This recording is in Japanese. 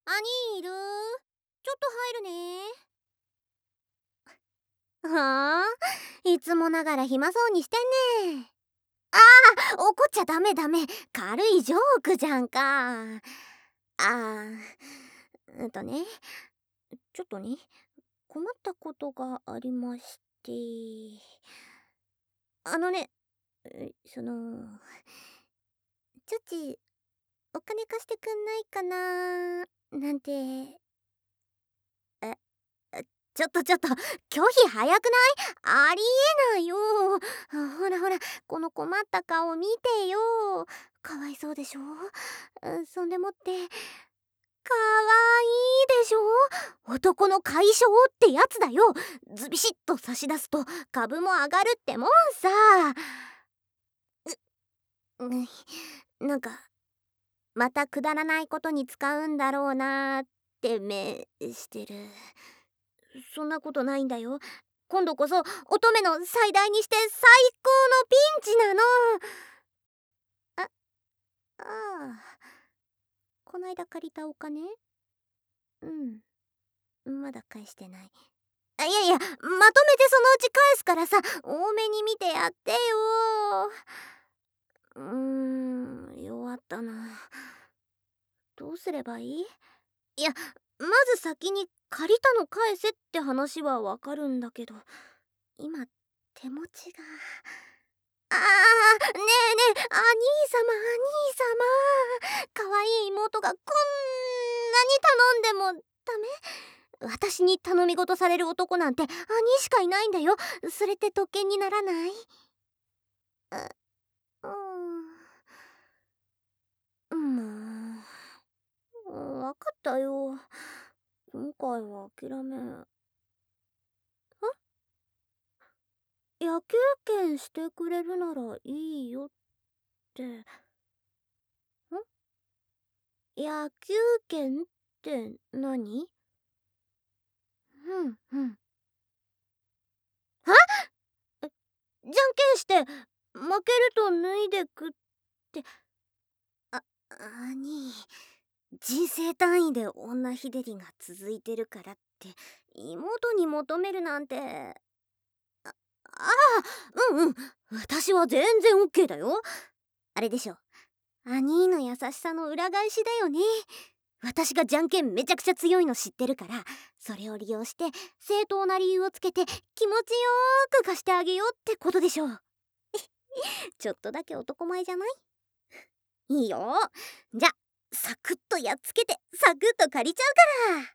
兄いる？ちょっと入るね。はあ、いつもながら暇そうにしてんね。怒っちゃダメダメ。軽いジョークじゃんか。ね、ちょっとね、困ったことがありまして。あのね、その、ちょっち、お金貸してくんないかななんて。え、ちょっと、拒否早くない？ありえないよ。ほらほら、この困った顔見てよ。かわいそうでしょ？そんでもって、かわいいでしょ？男の解消ってやつだよ。ズビシッと差し出すと株も上がるってもんさ。なんか、またくだらないことに使うんだろうなーって目してる。そんなことないんだよ。今度こそ乙女の最大にして最高のピンチなの。ああこないだ借りたお金？まだ返してない。いやいや、まとめてそのうち返すからさ、多めに見てやってよ。弱ったな。どうすればいい？いや、まず先に借りたの返せって話はわかるんだけど、今手持ちが。ねえねえ、兄様、可愛い妹がこんなに頼んでもダメ？私に頼み事される男なんて兄しかいないんだよ。それって特権にならない？わかったよ。今回は諦め。野球券してくれるならいいよって。野球券って何？じゃんけんして負けると脱いでくって。兄、人生単位で女日照りが続いてるからって妹に求めるなんて。私は全然 OK だよ。あれでしょ、兄の優しさの裏返しだよね。私がじゃんけんめちゃくちゃ強いの知ってるから、それを利用して正当な理由をつけて気持ちよーく貸してあげようってことでしょ。ちょっとだけ男前じゃない？いいよ。じゃ、サクッとやっつけてサクッと借りちゃうから。